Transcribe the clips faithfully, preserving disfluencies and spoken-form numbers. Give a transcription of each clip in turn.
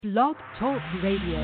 Blog Talk Radio.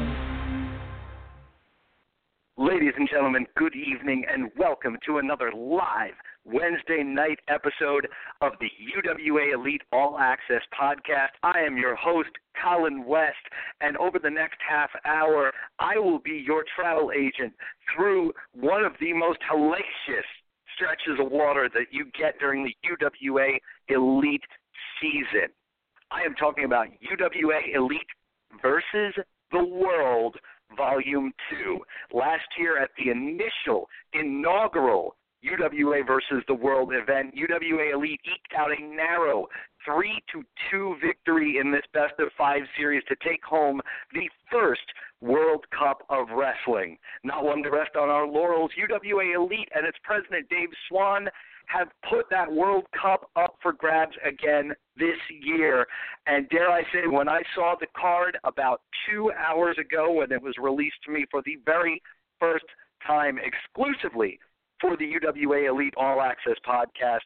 Ladies and gentlemen, good evening and welcome to another live Wednesday night episode of the U W A Elite All Access podcast. I am your host, Colin West, and over the next half hour, I will be your travel agent through one of the most hellacious stretches of water that you get during the U W A Elite season. I am talking about U W A Elite versus the World Volume two. Last year at the initial, inaugural U W A versus the World event, U W A Elite eked out a narrow three to two victory in this best of five series to take home the first World Cup of Wrestling. Not one to rest on our laurels, U W A Elite and its president, Dave Swan, have put that World Cup up for grabs again this year. And dare I say, when I saw the card about two hours ago when it was released to me for the very first time exclusively for the U W A Elite All Access podcast,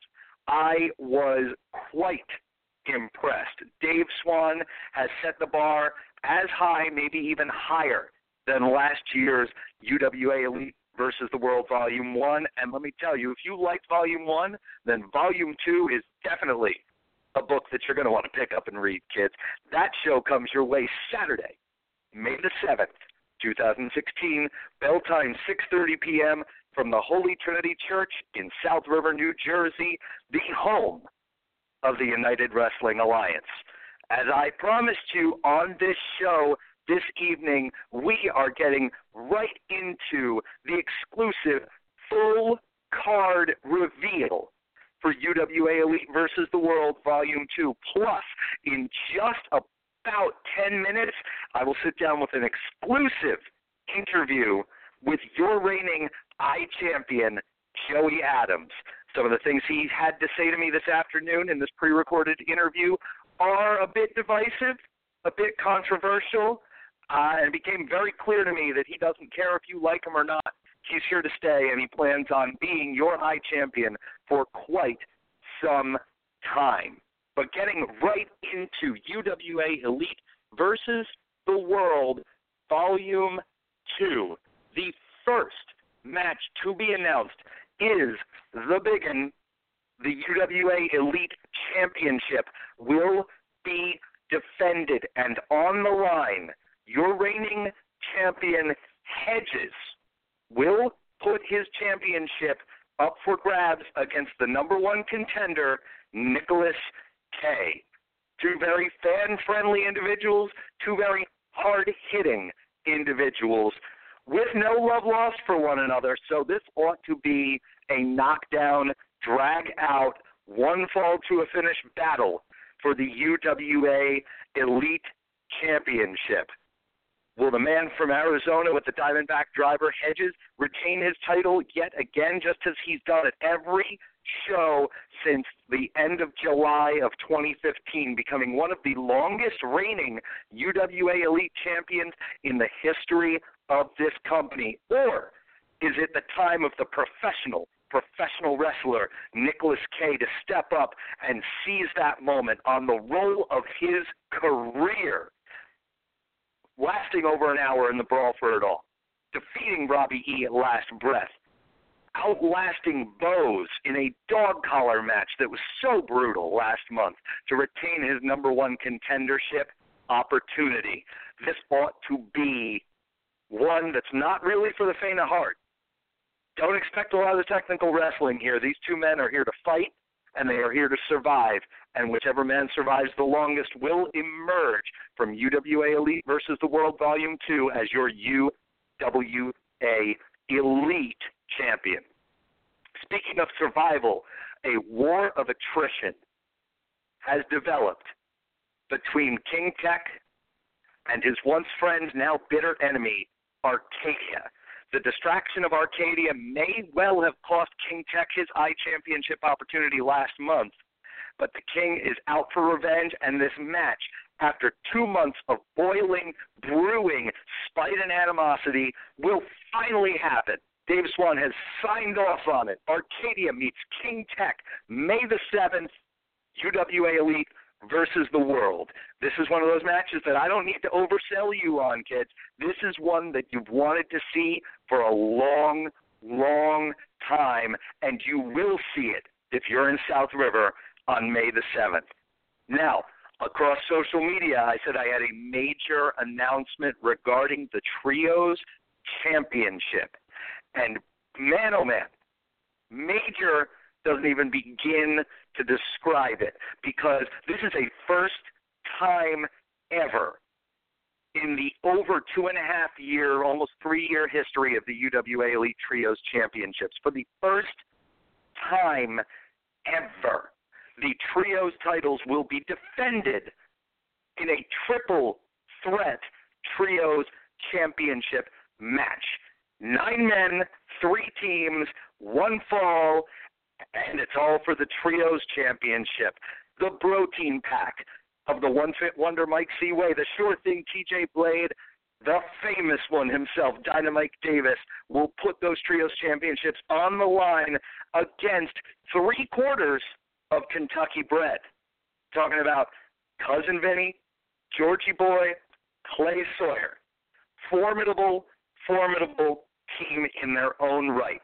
I was quite impressed. Dave Swan has set the bar as high, maybe even higher, than last year's U W A Elite versus the World Volume one. And let me tell you, if you liked Volume one, then Volume two is definitely a book that you're going to want to pick up and read, kids. That show comes your way Saturday, May the seventh, twenty sixteen, bell time six thirty p.m. from the Holy Trinity Church in South River, New Jersey, the home of the United Wrestling Alliance. As I promised you on this show, this evening, we are getting right into the exclusive full card reveal for U W A Elite versus the World Volume two. Plus, in just about ten minutes, I will sit down with an exclusive interview with your reigning I-Champion, Joey Adams. Some of the things he had to say to me this afternoon in this pre-recorded interview are a bit divisive, a bit controversial, Uh, and it became very clear to me that he doesn't care if you like him or not. He's here to stay, and he plans on being your I-Champion for quite some time. But getting right into U W A Elite versus the World Volume two, the first match to be announced is the biggin. The U W A Elite Championship will be defended, and on the line, your reigning champion, Hedges, will put his championship up for grabs against the number one contender, Nicholas K. Two very fan-friendly individuals, two very hard-hitting individuals with no love lost for one another. So this ought to be a knockdown, drag-out, one-fall-to-a-finish battle for the U W A Elite Championship. Will the man from Arizona with the Diamondback driver, Hedges, retain his title yet again, just as he's done at every show since the end of July of twenty fifteen, becoming one of the longest reigning U W A Elite champions in the history of this company? Or is it the time of the professional, professional wrestler, Nicholas K., to step up and seize that moment on the roll of his career, lasting over an hour in the brawl for it all, defeating Robbie E. at last breath, outlasting Bose in a dog collar match that was so brutal last month to retain his number one contendership opportunity? This ought to be one that's not really for the faint of heart. Don't expect a lot of the technical wrestling here. These two men are here to fight, and they are here to survive, and whichever man survives the longest will emerge from U W A Elite versus the World Volume two as your U W A Elite champion. Speaking of survival, a war of attrition has developed between King Tech and his once friend, now bitter enemy, Arcadia. The distraction of Arcadia may well have cost King Tech his I-Championship opportunity last month, but the King is out for revenge, and this match, after two months of boiling, brewing spite and animosity, will finally happen. Dave Swan has signed off on it. Arcadia meets King Tech, May the seventh, U W A Elite versus the World. This is one of those matches that I don't need to oversell you on, kids. This is one that you've wanted to see for a long, long time, and you will see it if you're in South River on May the seventh. Now, across social media, I said I had a major announcement regarding the Trios Championship. And man, oh man, major doesn't even begin to describe it, because this is a first time ever in the over two and a half year, almost three year history of the U W A Elite Trios Championships. For the first time ever, the Trios titles will be defended in a triple threat Trios Championship match. Nine men, three teams, one fall, and it's all for the Trios Championship. The Protein Pack of the One Fit Wonder Mike Seaway, the Sure Thing T J Blade, the famous one himself, Dynamite Davis, will put those Trios Championships on the line against three quarters of Kentucky Bred. Talking about Cousin Vinny, Georgie Boy, Clay Sawyer. Formidable, formidable team in their own right.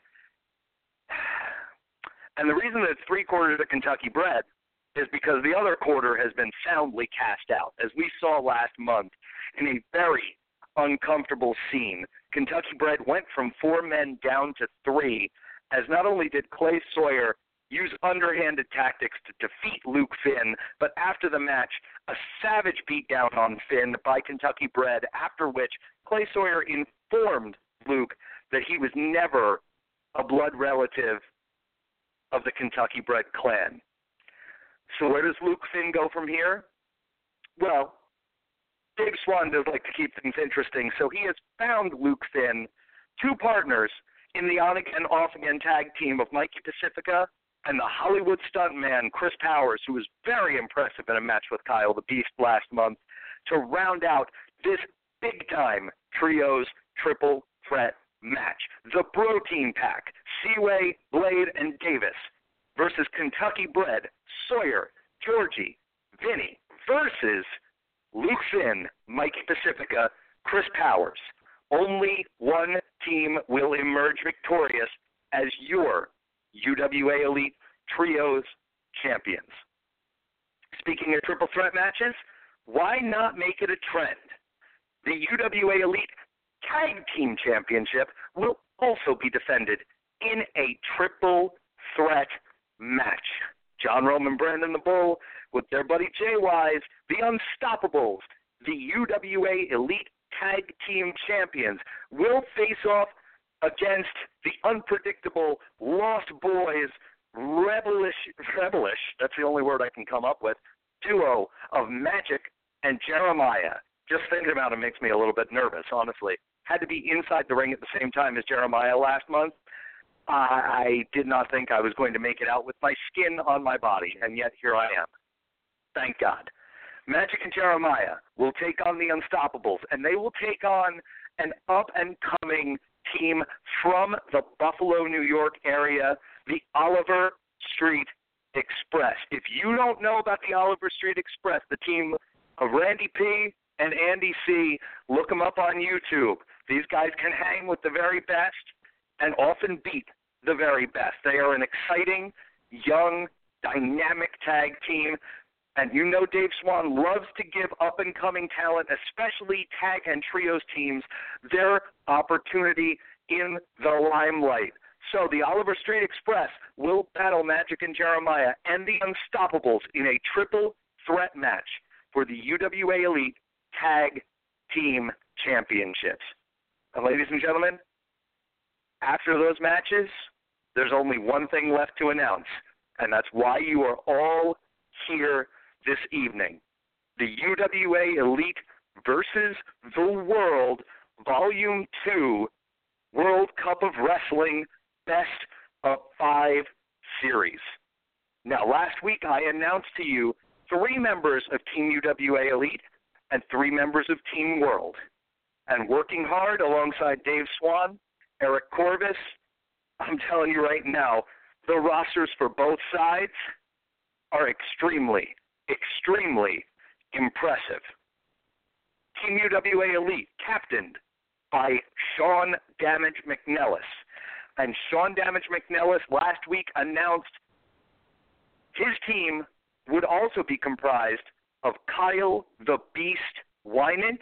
And the reason that it's three quarters of Kentucky Bred is because the other quarter has been soundly cast out. As we saw last month in a very uncomfortable scene, Kentucky Bred went from four men down to three, as not only did Clay Sawyer use underhanded tactics to defeat Luke Finn, but after the match, a savage beatdown on Finn by Kentucky Bred, after which Clay Sawyer informed Luke that he was never a blood relative of the Kentucky Bred clan. So where does Luke Finn go from here? Well, Dave Swan does like to keep things interesting, so he has found Luke Finn two partners in the on-again, off-again tag team of Mikey Pacifica and the Hollywood stuntman Chris Powers, who was very impressive in a match with Kyle the Beast last month, to round out this big-time Trios triple threat match. The Protein Pack, Seaway, Blade, and Davis versus Kentucky Bred, Sawyer, Georgie, Vinny versus Luke Finn, Mikey Pacifica, Chris Powers. Only one team will emerge victorious as your U W A Elite Trios champions. Speaking of triple threat matches, why not make it a trend? The U W A Elite Tag Team Championship will also be defended in a triple threat match. John Roman, Brandon the Bull, with their buddy Jay Wise, the Unstoppables, the U W A Elite Tag Team Champions, will face off against the unpredictable Lost Boys, rebelish, rebelish, that's the only word I can come up with, duo of Magic and Jeremiah. Just thinking about it makes me a little bit nervous, honestly. Had to be inside the ring at the same time as Jeremiah last month. I did not think I was going to make it out with my skin on my body, and yet here I am. Thank God. Magic and Jeremiah will take on the Unstoppables, and they will take on an up-and-coming team from the Buffalo, New York area, the Oliver Street Express. If you don't know about the Oliver Street Express, the team of Randy P. and Andy C., look them up on YouTube. These guys can hang with the very best and often beat the very best. They are an exciting, young, dynamic tag team. And you know Dave Swan loves to give up-and-coming talent, especially tag and trios teams, their opportunity in the limelight. So the Oliver Street Express will battle Magic and Jeremiah and the Unstoppables in a triple threat match for the U W A Elite Tag Team Championships. And ladies and gentlemen, after those matches, there's only one thing left to announce, and that's why you are all here this evening. The U W A Elite versus the World Volume two World Cup of Wrestling Best of Five Series. Now, last week I announced to you three members of Team U W A Elite and three members of Team World. And working hard alongside Dave Swan, Eric Corvus, I'm telling you right now, the rosters for both sides are extremely, extremely impressive. Team U W A Elite, captained by Sean Damage McNellis. And Sean Damage McNellis last week announced his team would also be comprised of Kyle the Beast Wynant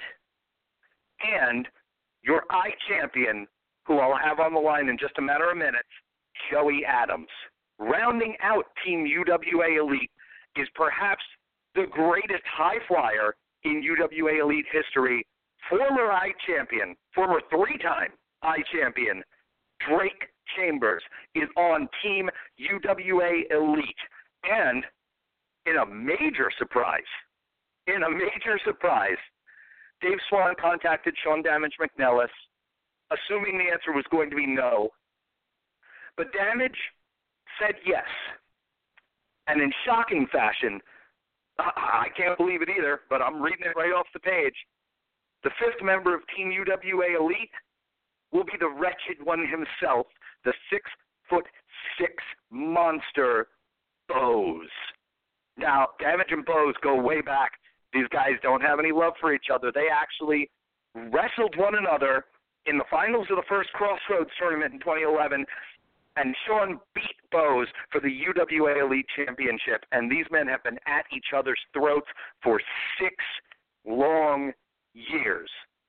and your I-champion, who I'll have on the line in just a matter of minutes, Joey Adams. Rounding out Team U W A Elite is perhaps the greatest high flyer in U W A Elite history, former I-champion, former three-time I-champion, Drake Chambers is on Team U W A Elite. And in a major surprise, in a major surprise, Dave Swan contacted Sean Damage McNellis, assuming the answer was going to be no. But Damage said yes. And in shocking fashion, I can't believe it either, but I'm reading it right off the page. The fifth member of Team U W A Elite will be the wretched one himself, the six-foot-six monster, Bose. Now, Damage and Bose go way back. These guys don't have any love for each other. They actually wrestled one another in the finals of the first Crossroads tournament in twenty eleven, and Sean beat Bose for the U W A Elite Championship, and these men have been at each other's throats for six long years.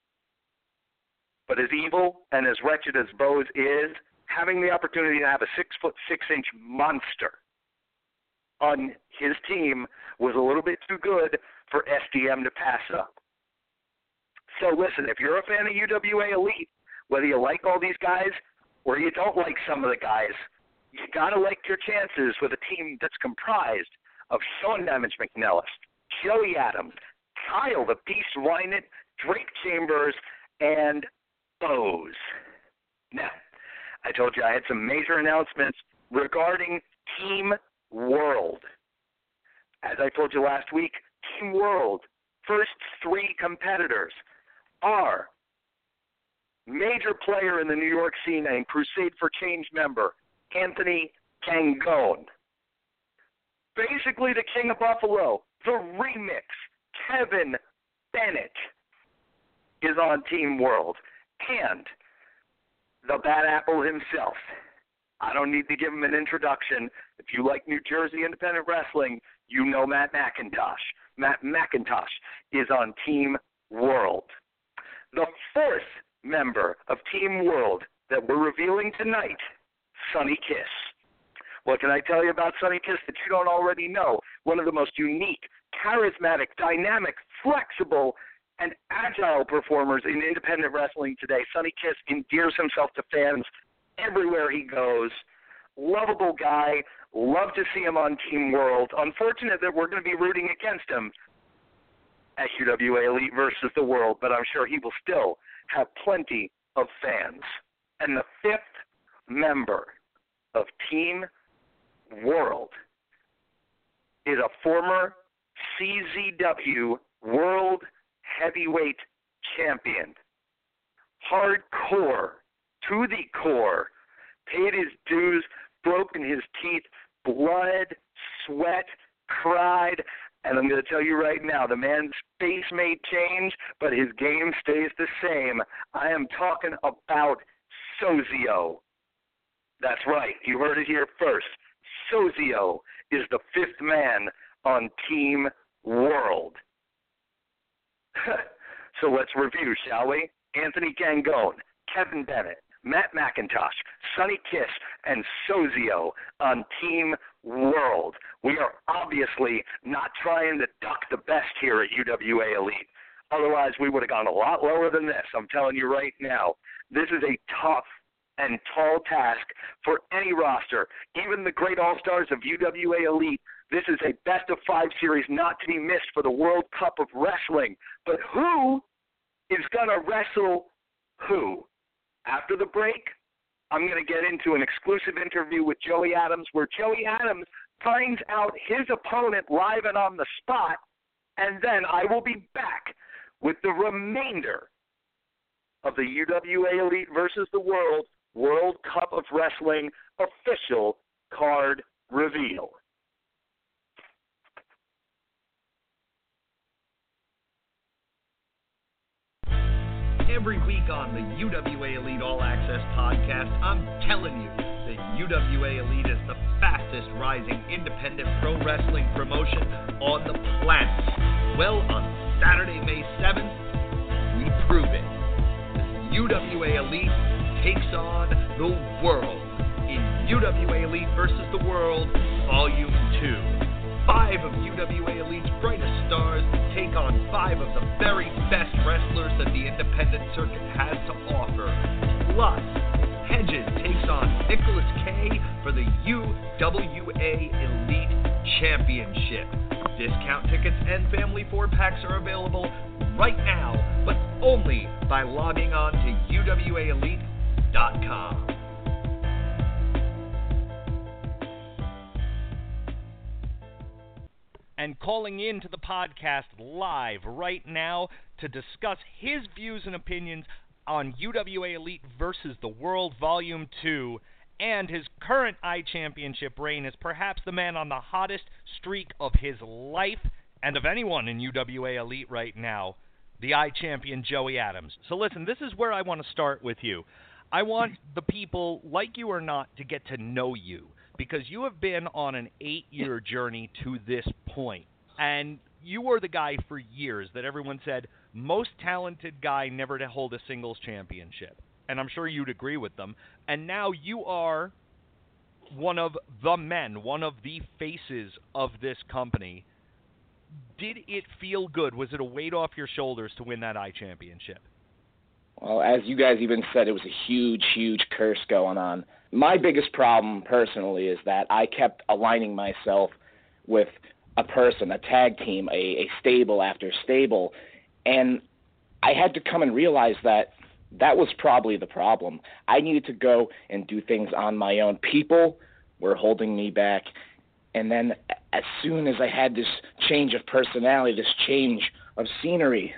But as evil and as wretched as Bose is, having the opportunity to have a six-foot-six-inch monster on his team was a little bit too good for S D M to pass up. So listen, if you're a fan of U W A Elite, whether you like all these guys or you don't like some of the guys, you got to like your chances with a team that's comprised of Sean Damage McNellis, Joey Adams, Kyle the Beast Wynant, Drake Chambers, and Bose. Now, I told you I had some major announcements regarding Team World. As I told you last week, Team World, first three competitors are major player in the New York scene and Crusade for Change member, Anthony Cangone. Basically the King of Buffalo, the remix, Kevin Bennett, is on Team World. And the Bad Apple himself. I don't need to give him an introduction. If you like New Jersey independent wrestling, you know Matt McIntosh. Matt McIntosh is on Team World. The fourth member of Team World that we're revealing tonight, Sonny Kiss. What can I tell you about Sonny Kiss that you don't already know? One of the most unique, charismatic, dynamic, flexible, and agile performers in independent wrestling today. Sonny Kiss endears himself to fans everywhere he goes. Lovable guy. Love to see him on Team World. Unfortunate that we're going to be rooting against him at U W A Elite versus the World, but I'm sure he will still have plenty of fans. And the fifth member of Team World is a former C Z W World Heavyweight Champion. Hardcore, to the core, paid his dues, broken his teeth, blood, sweat, cried, and I'm going to tell you right now, the man's face may change, but his game stays the same. I am talking about Sozio. That's right, you heard it here first. Sozio is the fifth man on Team World. So let's review, shall we? Anthony Cangone, Kevin Bennett, Matt McIntosh, Sonny Kiss, and Sozio on Team World. We are obviously not trying to duck the best here at U W A Elite. Otherwise, we would have gone a lot lower than this. I'm telling you right now. This is a tough and tall task for any roster, even the great all-stars of U W A Elite. This is a best-of-five series not to be missed for the World Cup of Wrestling. But who is going to wrestle who? After the break, I'm going to get into an exclusive interview with Joey Adams where Joey Adams finds out his opponent live and on the spot, and then I will be back with the remainder of the U W A Elite versus the World World Cup of Wrestling official card reveal. Every week on the U W A Elite All Access podcast, I'm telling you that U W A Elite is the fastest rising independent pro wrestling promotion on the planet. Well, on Saturday, May seventh, we prove it. U W A Elite takes on the world in U W A Elite versus the World, Volume two. Five of U W A Elite's brightest stars take on five of the very best wrestlers that the independent circuit has to offer. Plus, Hedges takes on Nicholas K for the U W A Elite Championship. Discount tickets and family four-packs are available right now, but only by logging on to U W A elite dot com. And calling in to the podcast live right now to discuss his views and opinions on U W A Elite versus the World Volume two and his current I Championship reign is perhaps the man on the hottest streak of his life and of anyone in U W A Elite right now, the I Champion Joey Adams. So listen, this is where I want to start with you. I want the people, like you or not, to get to know you, because you have been on an eight-year journey to this point, and you were the guy for years that everyone said, most talented guy never to hold a singles championship, and I'm sure you'd agree with them, and now you are one of the men, one of the faces of this company. Did it feel good? Was it a weight off your shoulders to win that I Championship? Well, as you guys even said, it was a huge, huge curse going on. My biggest problem personally is that I kept aligning myself with a person, a tag team, a, a stable after stable, and I had to come and realize that that was probably the problem. I needed to go and do things on my own. People were holding me back, and then as soon as I had this change of personality, this change of scenery,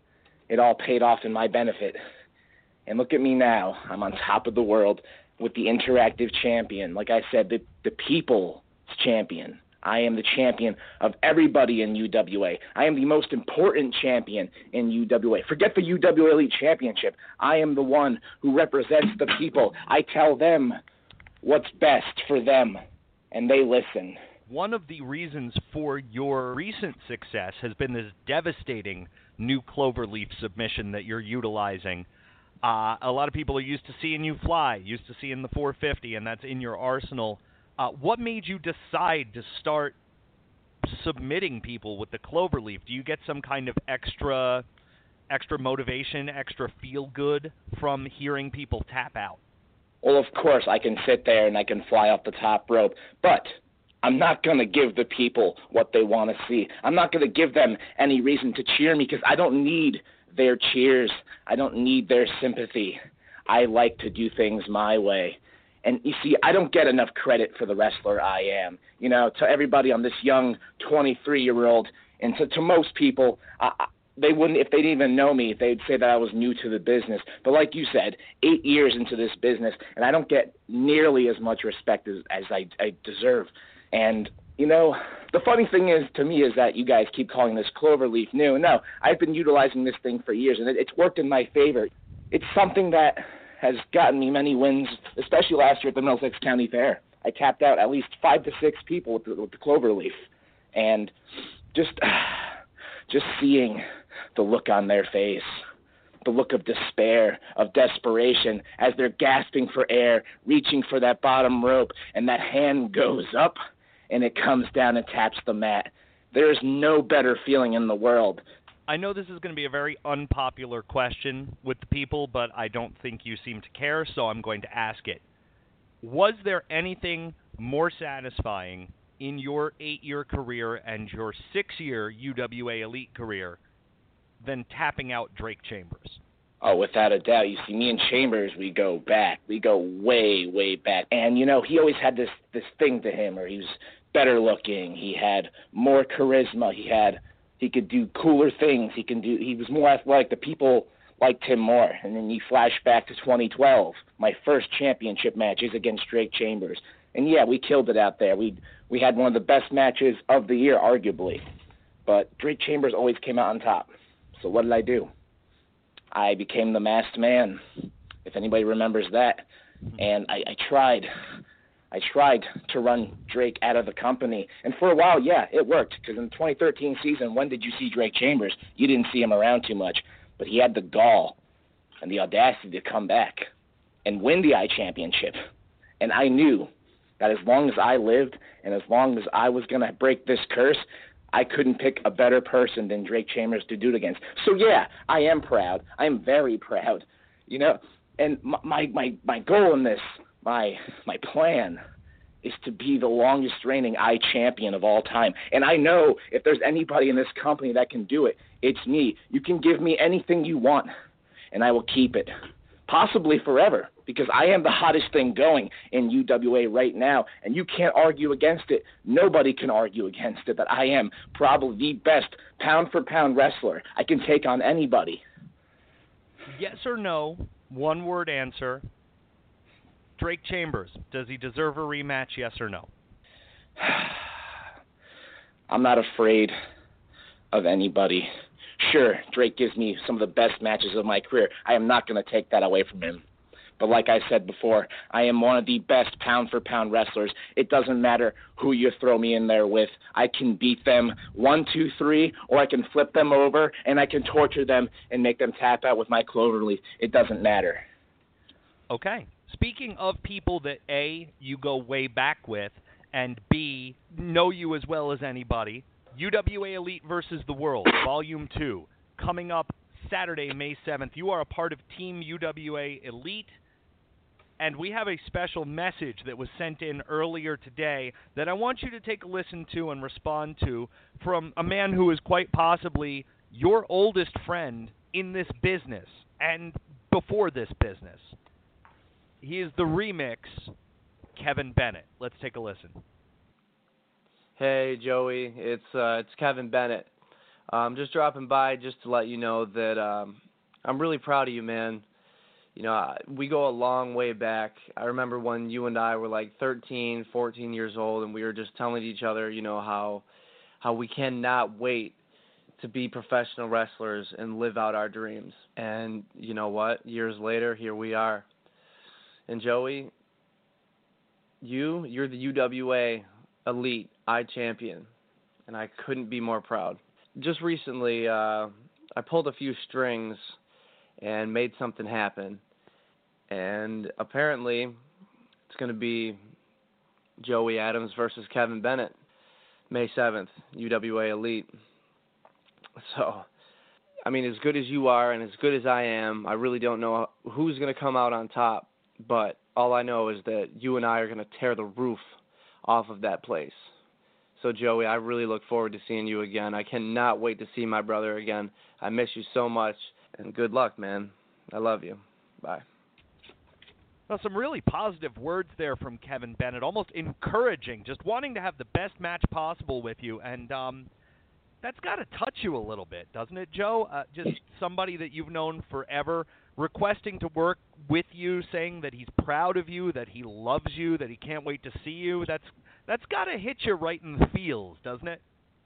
it all paid off in my benefit. And look at me now. I'm on top of the world with the interactive champion. Like I said, the, the people's champion. I am the champion of everybody in U W A. I am the most important champion in U W A. Forget the U W A Elite Championship. I am the one who represents the people. I tell them what's best for them, and they listen. One of the reasons for your recent success has been this devastating new Cloverleaf submission that you're utilizing. Uh, a lot of people are used to seeing you fly, used to seeing the four fifty, and that's in your arsenal. Uh, what made you decide to start submitting people with the Cloverleaf? Do you get some kind of extra extra motivation, extra feel-good from hearing people tap out? Well, of course, I can sit there and I can fly off the top rope, but I'm not going to give the people what they want to see. I'm not going to give them any reason to cheer me because I don't need their cheers. I don't need their sympathy. I like to do things my way. And you see, I don't get enough credit for the wrestler I am. You know, to everybody on this young twenty-three-year-old, and to, to most people, I, they wouldn't, if they didn't even know me, they'd say that I was new to the business. But like you said, eight years into this business, and I don't get nearly as much respect as, as I, I deserve. And, you know, the funny thing is, to me, is that you guys keep calling this Cloverleaf new. No, I've been utilizing this thing for years, and it, it's worked in my favor. It's something that has gotten me many wins, especially last year at the Middlesex County Fair. I tapped out at least five to six people with the, with the Cloverleaf. And just, just seeing the look on their face, the look of despair, of desperation, as they're gasping for air, reaching for that bottom rope, and that hand goes up, and it comes down and taps the mat. There is no better feeling in the world. I know this is going to be a very unpopular question with the people, but I don't think you seem to care, so I'm going to ask it. Was there anything more satisfying in your eight-year career and your six-year U W A Elite career than tapping out Drake Chambers? Oh, without a doubt. You see, me and Chambers, we go back. We go way, way back. And, you know, he always had this, this thing to him where he was better looking. He had more charisma. He had, he could do cooler things. He can do, he was more athletic. The people liked him more. And then you flash back to twenty twelve, my first championship match is against Drake Chambers. And, yeah, we killed it out there. We we had one of the best matches of the year, arguably. But Drake Chambers always came out on top. So what did I do? I became the Masked Man, if anybody remembers that. And I, I tried. I tried to run Drake out of the company. And for a while, yeah, it worked. Because in the twenty thirteen season, when did you see Drake Chambers? You didn't see him around too much. But he had the gall and the audacity to come back and win the I Championship. And I knew that as long as I lived and as long as I was going to break this curse, I couldn't pick a better person than Drake Chambers to do it against. So, yeah, I am proud. I am very proud. You know, and my my, my goal in this, my my plan, is to be the longest reigning I champion of all time. And I know if there's anybody in this company that can do it, it's me. You can give me anything you want, and I will keep it, possibly forever, because I am the hottest thing going in U W A right now, and you can't argue against it. Nobody can argue against it that I am probably the best pound-for-pound wrestler. I can take on anybody. Yes or no, one-word answer. Drake Chambers, does he deserve a rematch, yes or no? I'm not afraid of anybody. Sure, Drake gives me some of the best matches of my career. I am not going to take that away from him. But like I said before, I am one of the best pound-for-pound wrestlers. It doesn't matter who you throw me in there with. I can beat them one, two, three, or I can flip them over, and I can torture them and make them tap out with my cloverleaf. It doesn't matter. Okay. Speaking of people that, A, you go way back with, and B, know you as well as anybody, U W A Elite versus the World, Volume two, coming up Saturday, May seventh. You are a part of Team U W A Elite, and we have a special message that was sent in earlier today that I want you to take a listen to and respond to from a man who is quite possibly your oldest friend in this business and before this business. He is the Remix, Kevin Bennett. Let's take a listen. Hey, Joey. It's uh, it's Kevin Bennett. I'm um, just dropping by just to let you know that um, I'm really proud of you, man. You know, we go a long way back. I remember when you and I were like thirteen, fourteen years old, and we were just telling each other, you know, how how we cannot wait to be professional wrestlers and live out our dreams. And you know what? Years later, here we are. And Joey, you, you're the U W A Elite I Champion, and I couldn't be more proud. Just recently, uh, I pulled a few strings and made something happen. And apparently, it's going to be Joey Adams versus Kevin Bennett, May seventh, U W A Elite. So, I mean, as good as you are and as good as I am, I really don't know who's going to come out on top. But all I know is that you and I are going to tear the roof off of that place. So, Joey, I really look forward to seeing you again. I cannot wait to see my brother again. I miss you so much, and good luck, man. I love you. Bye. Well, some really positive words there from Kevin Bennett, almost encouraging, just wanting to have the best match possible with you. And um, that's got to touch you a little bit, doesn't it, Joe? Uh, just somebody that you've known forever, requesting to work with you, saying that he's proud of you, that he loves you, that he can't wait to see you. That's that's got to hit you right in the feels, doesn't it?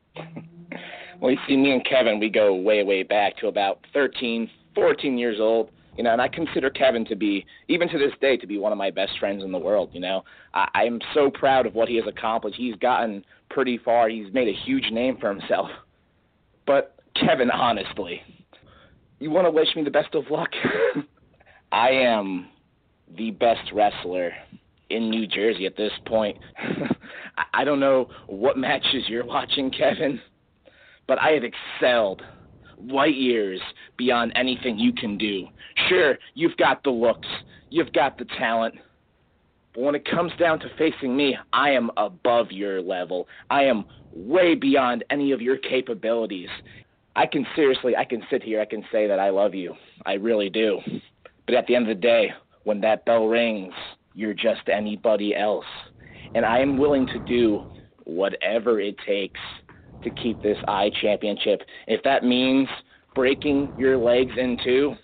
Well, you see, me and Kevin, we go way, way back to about thirteen, fourteen years old, you know, and I consider Kevin to be, even to this day, to be one of my best friends in the world, you know. I, I am so proud of what he has accomplished. He's gotten pretty far. He's made a huge name for himself. But, Kevin, honestly, you want to wish me the best of luck? I am the best wrestler in New Jersey at this point. I don't know what matches you're watching, Kevin, but I have excelled light years beyond anything you can do. Sure, you've got the looks, you've got the talent, but when it comes down to facing me, I am above your level. I am way beyond any of your capabilities. I can seriously, I can sit here, I can say that I love you. I really do. But at the end of the day, when that bell rings, you're just anybody else. And I am willing to do whatever it takes to keep this I Championship. If that means breaking your legs in two,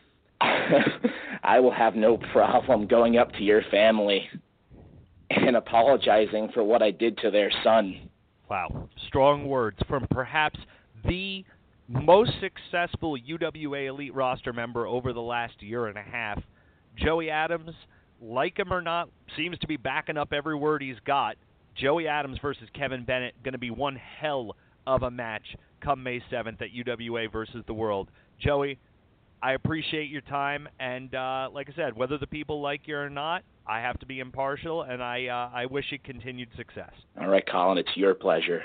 I will have no problem going up to your family and apologizing for what I did to their son. Wow. Strong words from perhaps the most successful U W A Elite roster member over the last year and a half. Joey Adams, like him or not, seems to be backing up every word he's got. Joey Adams versus Kevin Bennett, going to be one hell of a match come May seventh at U W A versus the World. Joey, I appreciate your time, and uh, like I said, whether the people like you or not, I have to be impartial, and I uh, I wish you continued success. All right, Colin, it's your pleasure.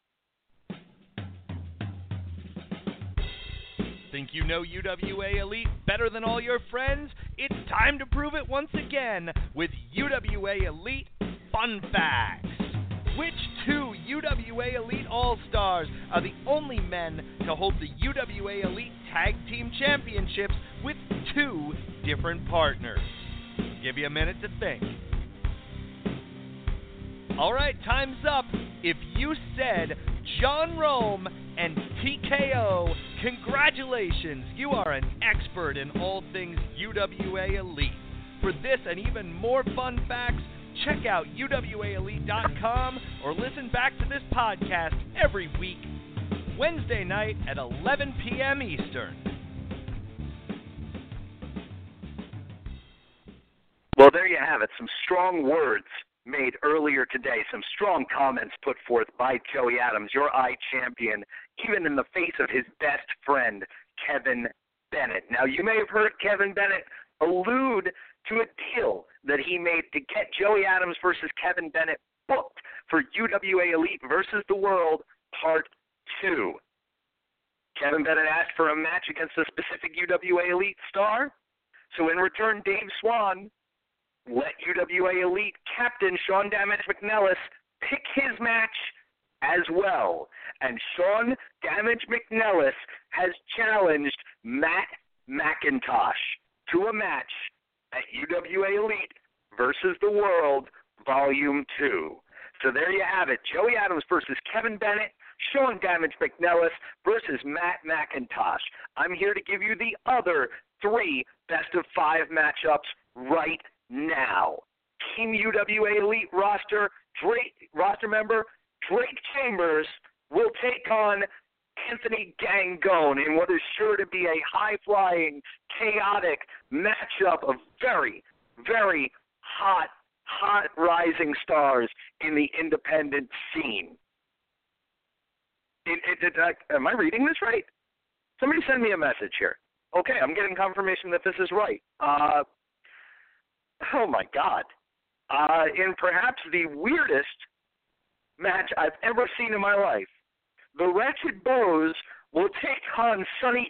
Think you know U W A Elite better than all your friends? It's time to prove it once again with U W A Elite Fun Facts. Which two U W A Elite All-Stars are the only men to hold the U W A Elite Tag Team Championships with two different partners? Give you a minute to think. All right, time's up. If you said John Rome and T K O, congratulations, you are an expert in all things U W A Elite. For this and even more fun facts, check out U W A elite dot com or listen back to this podcast every week, Wednesday night at eleven p.m. Eastern. Well, there you have it. Some strong words made earlier today. Some strong comments put forth by Joey Adams, your I champion, even in the face of his best friend, Kevin Bennett. Now, you may have heard Kevin Bennett allude to a deal that he made to get Joey Adams versus Kevin Bennett booked for U W A Elite versus the World Part two. Kevin Bennett asked for a match against a specific U W A Elite star, so in return, Dave Swan let U W A Elite captain Sean Damage McNellis pick his match as well. And Sean Damage McNellis has challenged Matt McIntosh to a match at U W A Elite versus the World Volume two. So there you have it. Joey Adams versus Kevin Bennett, Sean Damage McNellis versus Matt McIntosh. I'm here to give you the other three best of five matchups right now. Team U W A Elite roster, Drake, roster member Drake Chambers will take on Anthony Gangone in what is sure to be a high-flying, chaotic matchup of very, very hot, hot rising stars in the independent scene. It, it, it, uh, am I reading this right? Somebody send me a message here. Okay, I'm getting confirmation that this is right. Uh, oh, my God. Uh, in perhaps the weirdest match I've ever seen in my life, the Wretched Bows will take on Sonny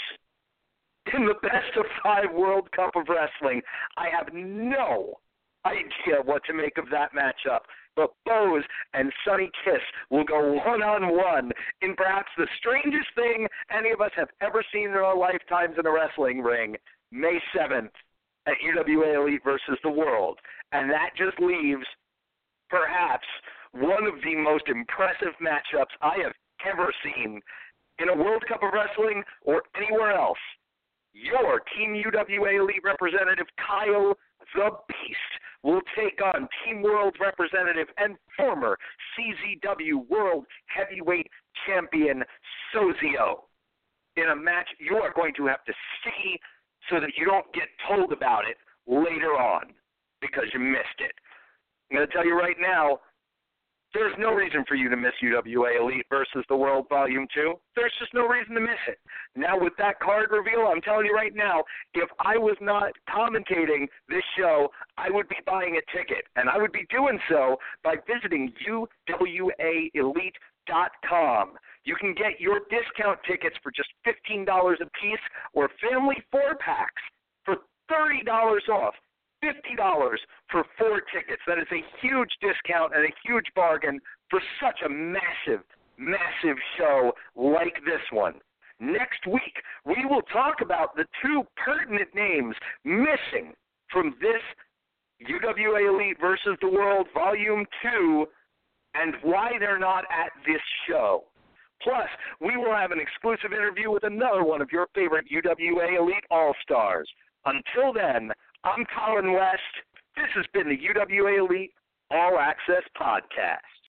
Kiss in the best of five World Cup of Wrestling. I have no idea what to make of that matchup, but Bows and Sonny Kiss will go one-on-one in perhaps the strangest thing any of us have ever seen in our lifetimes in a wrestling ring, May seventh at U W A Elite versus the World. And that just leaves perhaps one of the most impressive matchups I have ever seen in a World Cup of Wrestling or anywhere else. Your Team U W A Elite representative, Kyle the Beast, will take on Team World representative and former C Z W World Heavyweight Champion, Sozio, in a match you are going to have to see so that you don't get told about it later on because you missed it. I'm going to tell you right now, there's no reason for you to miss U W A Elite versus the World Volume two. There's just no reason to miss it. Now, with that card reveal, I'm telling you right now, if I was not commentating this show, I would be buying a ticket. And I would be doing so by visiting U W A elite dot com. You can get your discount tickets for just fifteen dollars a piece or family four-packs for thirty dollars off. fifty dollars for four tickets. That is a huge discount and a huge bargain for such a massive, massive show like this one. Next week, we will talk about the two pertinent names missing from this U W A Elite versus the World Volume two and why they're not at this show. Plus, we will have an exclusive interview with another one of your favorite U W A Elite All-Stars. Until then, I'm Colin West. This has been the U W A Elite All Access Podcast.